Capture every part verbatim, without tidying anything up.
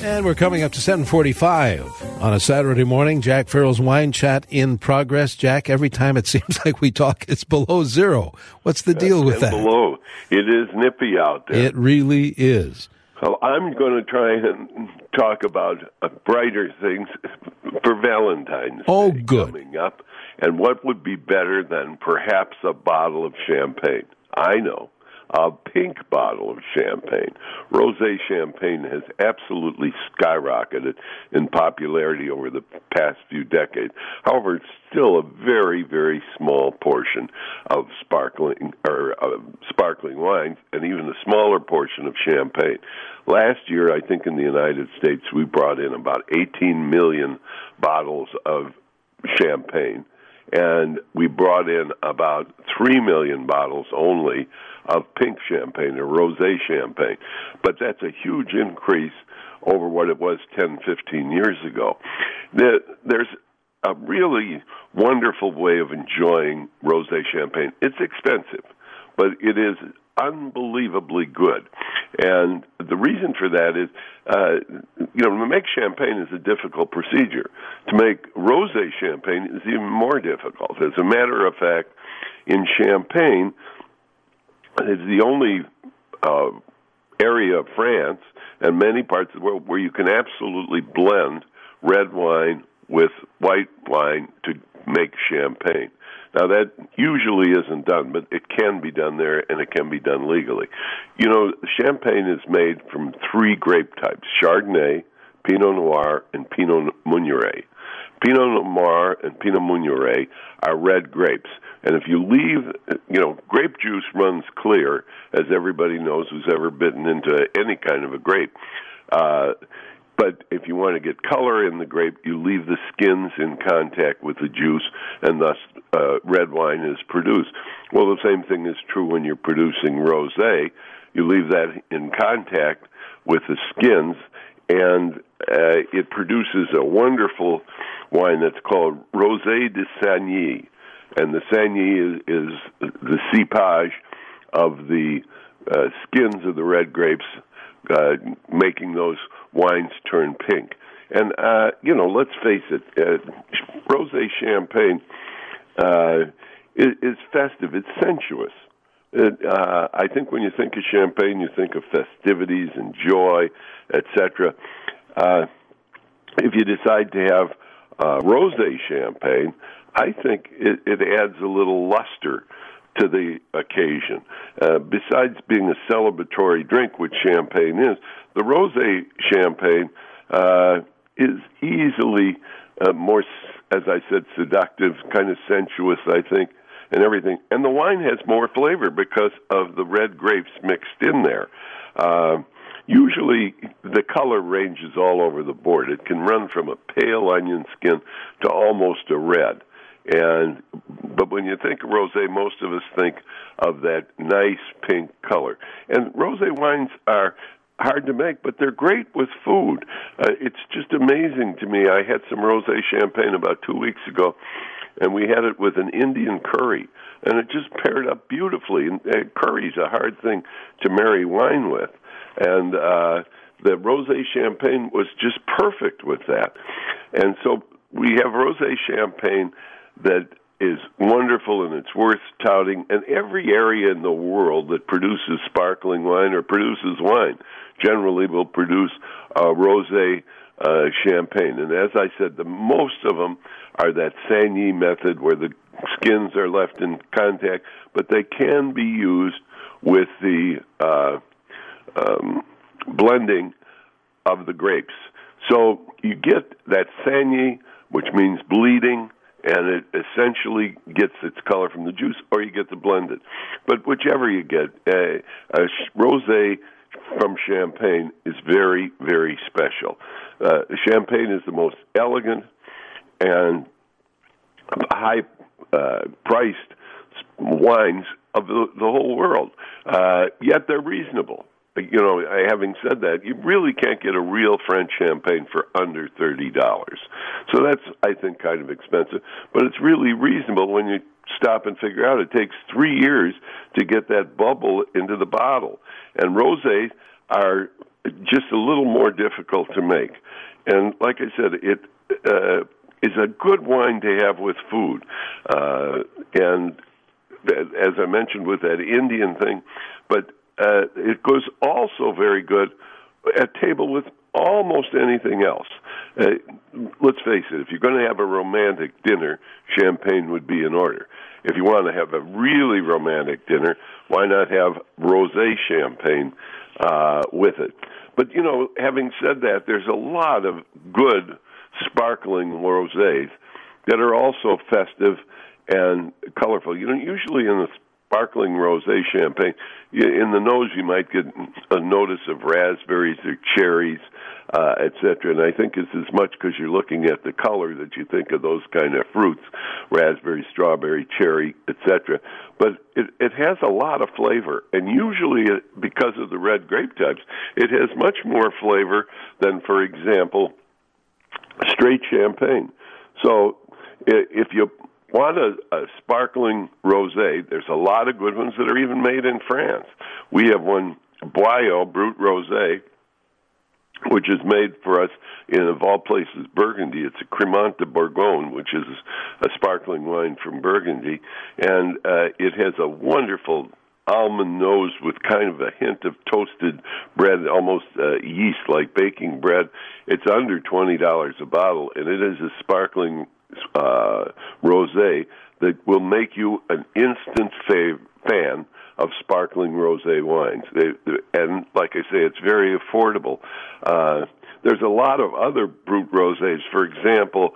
And we're coming up to seven forty-five on a Saturday morning. Jack Farrell's Wine Chat in progress. Jack, every time it seems like we talk, it's below zero. What's the deal with that? Below. It is nippy out there. It really is. So I'm going to try and talk about uh, brighter things for Valentine's oh, Day good. coming up. And what would be better than perhaps a bottle of champagne? I know. A pink bottle of champagne. Rosé champagne has absolutely skyrocketed in popularity over the past few decades. However, it's still a very, very small portion of sparkling or uh, sparkling wines, and even a smaller portion of champagne. Last year, I think in the United States, we brought in about eighteen million bottles of champagne, and we brought in about three million bottles only of pink champagne or rosé champagne. But that's a huge increase over what it was ten, fifteen years ago. There's a really wonderful way of enjoying rosé champagne. It's expensive, but it is unbelievably good. And the reason for that is, uh, you know, to make champagne is a difficult procedure. To make rosé champagne is even more difficult. As a matter of fact, in Champagne, it's the only uh, area of France and many parts of the world where you can absolutely blend red wine with white wine to make champagne. Now, that usually isn't done, but it can be done there, and it can be done legally. You know, champagne is made from three grape types: Chardonnay, Pinot Noir, and Pinot Meunier. Pinot Noir and Pinot Meunier are red grapes. And if you leave, you know, grape juice runs clear, as everybody knows who's ever bitten into any kind of a grape. Uh, but if you want to get color in the grape, you leave the skins in contact with the juice, and thus uh, red wine is produced. Well, the same thing is true when you're producing rosé. You leave that in contact with the skins, and uh, it produces a wonderful wine that's called Rosé de Sagny. And the Sagny is, is the cépage of the uh, skins of the red grapes, uh, making those wines turn pink. And, uh, you know, let's face it, uh, rosé champagne uh, is, is festive. It's sensuous. It, uh, I think when you think of champagne, you think of festivities and joy, et cetera. Uh, if you decide to have uh, rosé champagne, I think it, it adds a little luster to the occasion. Uh, besides being a celebratory drink, which champagne is, the rosé champagne uh, is easily uh, more, as I said, seductive, kind of sensuous, I think, and everything. And the wine has more flavor because of the red grapes mixed in there. Uh, usually, the color ranges all over the board. It can run from a pale onion skin to almost a red. And but when you think of rosé, most of us think of that nice pink color. And rosé wines are hard to make, but they're great with food. Uh, it's just amazing to me. I had some rosé champagne about two weeks ago, and we had it with an Indian curry, and it just paired up beautifully. And uh, curry's a hard thing to marry wine with, and uh, the rosé champagne was just perfect with that. And so we have rosé champagne that is wonderful, and it's worth touting. And every area in the world that produces sparkling wine or produces wine generally will produce uh, rosé uh, champagne. And as I said, the most of them are that Sagny method where the skins are left in contact, but they can be used with the uh, um, blending of the grapes. So you get that Sagny, which means bleeding, and it essentially gets its color from the juice, or you get the blended. But whichever you get, uh, a rosé from Champagne is very, very special. Uh, Champagne is the most elegant and high-priced uh, wines of the, the whole world, uh, yet they're reasonable. You know, having said that, you really can't get a real French champagne for under thirty dollars. So that's, I think, kind of expensive. But it's really reasonable when you stop and figure out it takes three years to get that bubble into the bottle. And rosés are just a little more difficult to make. And like I said, it uh, is a good wine to have with food. Uh, and as I mentioned with that Indian thing, but uh, it goes also very good at table with almost anything else. Uh, let's face it, if you're going to have a romantic dinner, champagne would be in order. If you want to have a really romantic dinner, why not have rosé champagne uh, with it? But, you know, having said that, there's a lot of good sparkling rosés that are also festive and colorful. You know, usually in the sparkling rosé champagne, in the nose you might get a notice of raspberries or cherries, uh, et cetera. And I think it's as much because you're looking at the color that you think of those kind of fruits, raspberry, strawberry, cherry, et cetera. But it, it has a lot of flavor, and usually because of the red grape types, it has much more flavor than, for example, straight champagne. So if you want a, a sparkling rosé, there's a lot of good ones that are even made in France. We have one, Boyau Brut Rosé, which is made for us in, of all places, Burgundy. It's a Crémant de Bourgogne, which is a sparkling wine from Burgundy, and uh, it has a wonderful almond nose with kind of a hint of toasted bread, almost uh, yeast, like baking bread. It's under twenty dollars a bottle, and it is a sparkling uh, rosé that will make you an instant fav- fan of sparkling rosé wines. They, they, and like I say, it's very affordable. Uh, there's a lot of other Brut rosés. For example,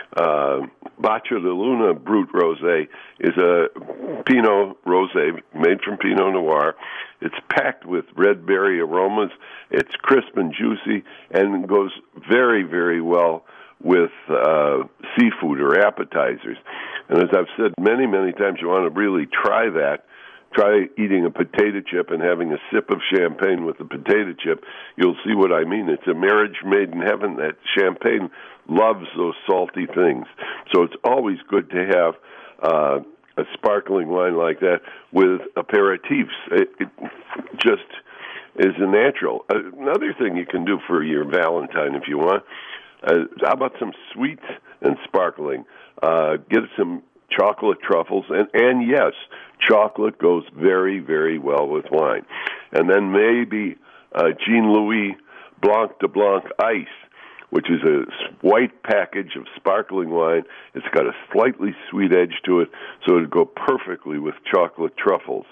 uh, Bacio de Luna Brut Rosé is a Pinot Rosé made from Pinot Noir. It's packed with red berry aromas. It's crisp and juicy and goes very, very well with uh, seafood or appetizers. And as I've said many, many times, you want to really try that. Try eating a potato chip and having a sip of champagne with a potato chip. You'll see what I mean. It's a marriage made in heaven. That champagne loves those salty things. So it's always good to have uh, a sparkling wine like that with aperitifs. It, it just is a natural. Another thing you can do for your Valentine if you want, uh, how about some sweet and sparkling? Uh, get some chocolate truffles, and, and yes, chocolate goes very, very well with wine. And then maybe uh, Jean Louis Blanc de Blanc Ice, which is a white package of sparkling wine. It's got a slightly sweet edge to it, so it would go perfectly with chocolate truffles.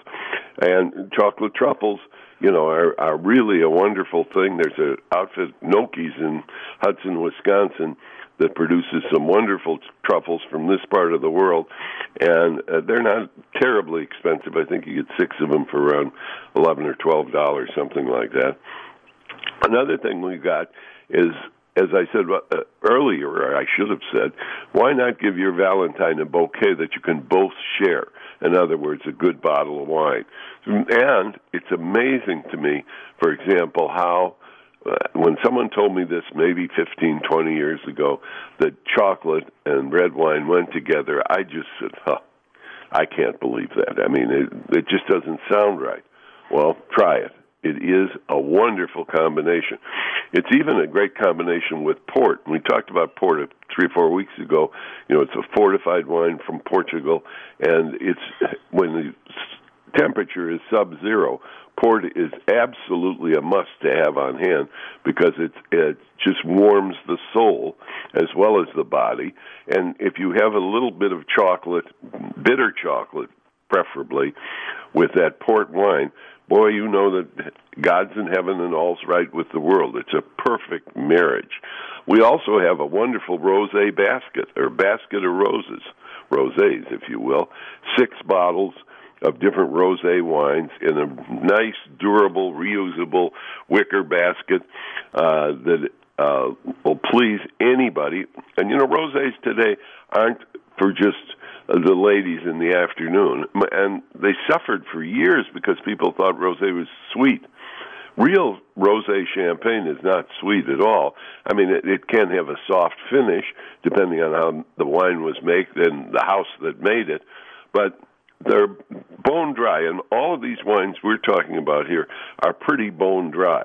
And chocolate truffles, you know, are, are really a wonderful thing. There's an outfit, Noki's in Hudson, Wisconsin, that produces some wonderful truffles from this part of the world, and uh, they're not terribly expensive. I think you get six of them for around eleven or twelve dollars, something like that. Another thing we got is, as I said uh, earlier, or I should have said, why not give your Valentine a bouquet that you can both share? In other words, a good bottle of wine. And it's amazing to me, for example, how Uh, when someone told me this maybe fifteen, twenty years ago, that chocolate and red wine went together, I just said, huh, I can't believe that. I mean, it, it just doesn't sound right. Well, try it. It is a wonderful combination. It's even a great combination with port. We talked about port three or four weeks ago. You know, it's a fortified wine from Portugal, and it's when the temperature is sub-zero, port is absolutely a must to have on hand because it's, it just warms the soul as well as the body. And if you have a little bit of chocolate, bitter chocolate preferably, with that port wine, boy, you know that God's in heaven and all's right with the world. It's a perfect marriage. We also have a wonderful rosé basket, or basket of roses, rosés, if you will, six bottles of different rosé wines in a nice, durable, reusable wicker basket uh, that uh, will please anybody. And, you know, rosés today aren't for just uh, the ladies in the afternoon. And they suffered for years because people thought rosé was sweet. Real rosé champagne is not sweet at all. I mean, it, it can have a soft finish, depending on how the wine was made and the house that made it. But they're bone dry, and all of these wines we're talking about here are pretty bone dry.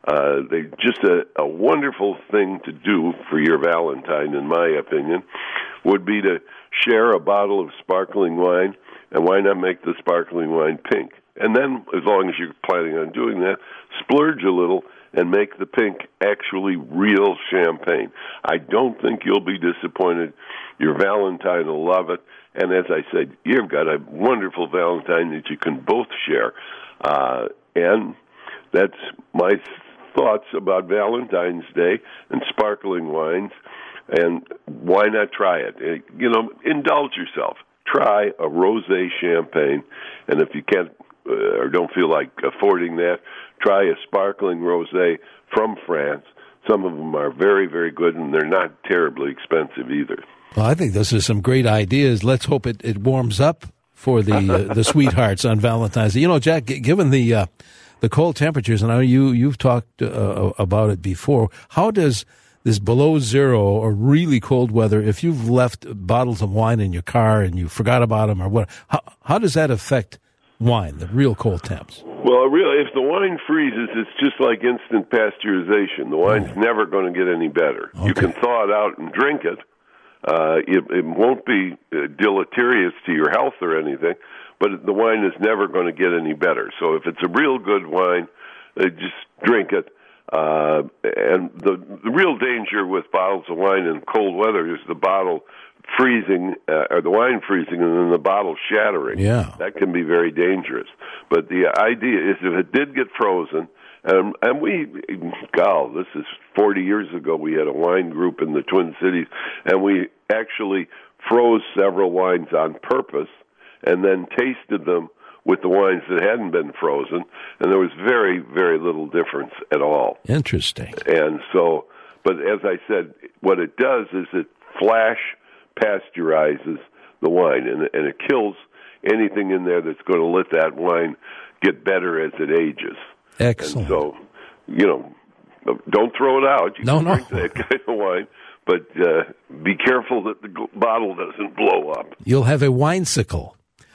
Uh, they just a, a wonderful thing to do for your Valentine, in my opinion, would be to share a bottle of sparkling wine, and why not make the sparkling wine pink? And then, as long as you're planning on doing that, splurge a little and make the pink actually real champagne. I don't think you'll be disappointed. Your Valentine will love it. And as I said, you've got a wonderful Valentine that you can both share. Uh, and that's my thoughts about Valentine's Day and sparkling wines. And why not try it? You know, indulge yourself. Try a rosé champagne. And if you can't uh, or don't feel like affording that, try a sparkling rosé from France. Some of them are very, very good, and they're not terribly expensive either. Well, I think those are some great ideas. Let's hope it, it warms up for the uh, the sweethearts on Valentine's Day. You know, Jack, given the uh, the cold temperatures, and I know you you've talked uh, about it before. How does this below zero or really cold weather, if you've left bottles of wine in your car and you forgot about them or what, how how does that affect wine, the real cold temps? Well, really, if the wine freezes, it's just like instant pasteurization. The wine's oh. never going to get any better. Okay. You can thaw it out and drink it. Uh, it, it won't be uh, deleterious to your health or anything, but the wine is never going to get any better. So if it's a real good wine, uh, just drink it. Uh, and the, the real danger with bottles of wine in cold weather is the bottle freezing, uh, or the wine freezing, and then the bottle shattering. Yeah. That can be very dangerous. But the idea is if it did get frozen, Um, and we, God, this is forty years ago, we had a wine group in the Twin Cities, and we actually froze several wines on purpose and then tasted them with the wines that hadn't been frozen, and there was very, very little difference at all. Interesting. And so, but as I said, what it does is it flash pasteurizes the wine, and, and it kills anything in there that's going to let that wine get better as it ages. Excellent. And so, you know, don't throw it out. You no, can no. drink that kind of wine, but uh, be careful that the bottle doesn't blow up. You'll have a winesicle.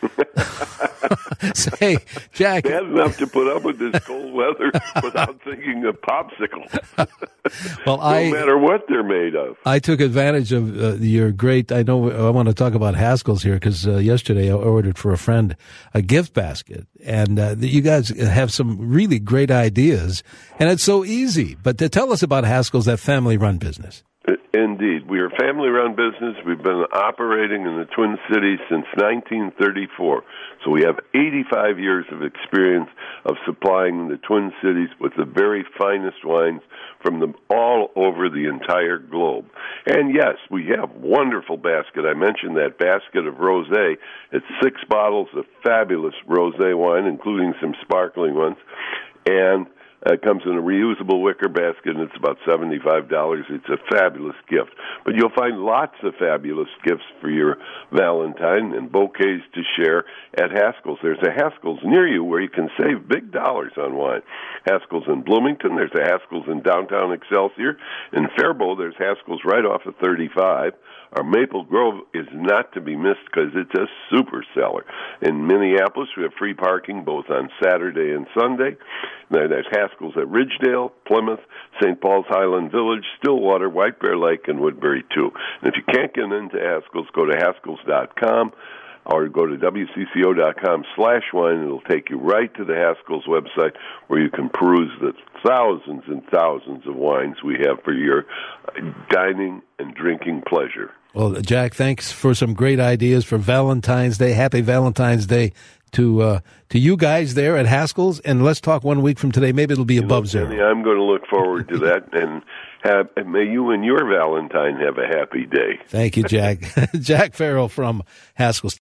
Say, Jack. Bad enough to put up with this cold weather without thinking of popsicle. Well, no I, matter what they're made of. I took advantage of uh, your great, I know I want to talk about Haskell's here because uh, yesterday I ordered for a friend a gift basket. And uh, you guys have some really great ideas. And it's so easy. But to tell us about Haskell's, that family-run business. Indeed. We are a family-run business. We've been operating in the Twin Cities since nineteen thirty-four. So we have eighty-five years of experience of supplying the Twin Cities with the very finest wines from the, all over the entire globe. And yes, we have wonderful basket. I mentioned that basket of rosé. It's six bottles of fabulous rosé wine, including some sparkling ones. And Uh, it comes in a reusable wicker basket, and it's about seventy-five dollars. It's a fabulous gift. But you'll find lots of fabulous gifts for your Valentine and bouquets to share at Haskell's. There's a Haskell's near you where you can save big dollars on wine. Haskell's in Bloomington. There's a Haskell's in downtown Excelsior. In Faribault, there's Haskell's right off of thirty-five. Our Maple Grove is not to be missed because it's a super seller. In Minneapolis, we have free parking both on Saturday and Sunday. There's Haskell's at Ridgedale, Plymouth, Saint Paul's Highland Village, Stillwater, White Bear Lake, and Woodbury, too. And if you can't get into Haskell's, go to Haskells dot com or go to W C C O dot com slash wine. It'll take you right to the Haskell's website where you can peruse the thousands and thousands of wines we have for your dining and drinking pleasure. Well, Jack, thanks for some great ideas for Valentine's Day. Happy Valentine's Day to uh, to you guys there at Haskell's. And let's talk one week from today. Maybe it'll be above Look, zero. Jenny, I'm going to look forward to that. And have, may you and your Valentine have a happy day. Thank you, Jack. Jack Farrell from Haskell's.